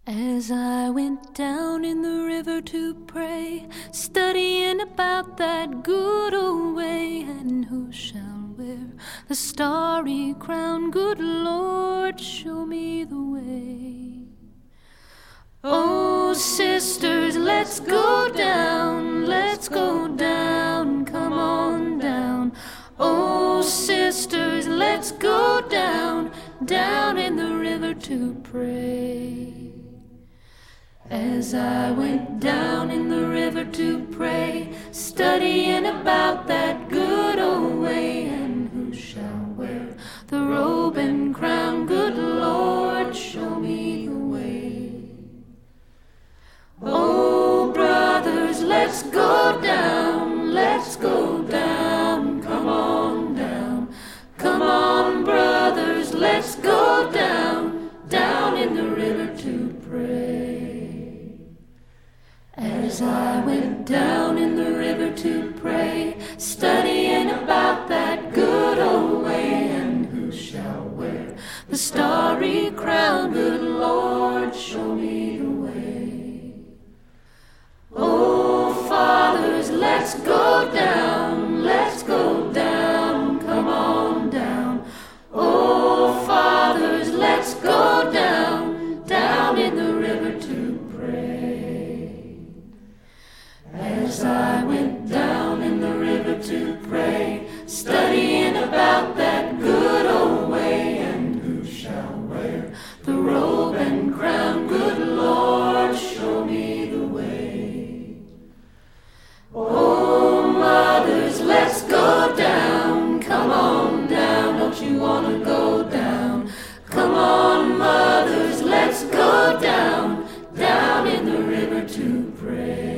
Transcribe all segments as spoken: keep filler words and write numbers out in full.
As I went down in the river to pray, studying about that good old way, and who shall wear the starry crown? Good Lord, show me the way. Oh, sisters, let's go down, let's go down, come on down. Oh, sisters, let's go down, down in the river to pray. As I went down in the river to pray, studying about that good old way, and who shall wear the robe and crown? Good Lord, show me the way. Oh, brothers, let's go down, let's go down, come on down. Come on, brothers, let's go down, down in the river to pray. As I went down in the river to pray, studying about that good old way, and who shall wear the starry crown? Good Lord, show me the way. Oh, fathers, let's go down, let's go down, come on down. Oh, fathers, let's go down, down in the river to pray. As I went down in the river to pray, studying about that good old way, and who shall wear the robe and crown? Good Lord, show me the way. Oh, mothers, let's go down, come on down, don't you want to go down? Come on, mothers, let's go down, down in the river to pray.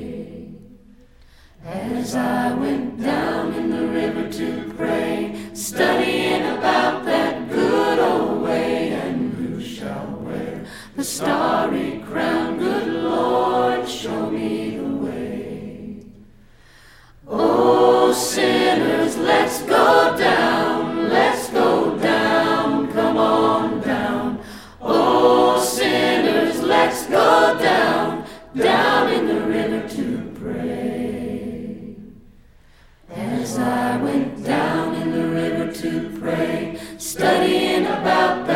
As I went down in the river to pray, studying about that good old way, and who shall wear the starry crown? Good Lord, show me the way. Oh, sinners, let's go down, let's go down, come on down. Oh, sinners, let's go down, down in the river to pray. As I went down in the river to pray, studying about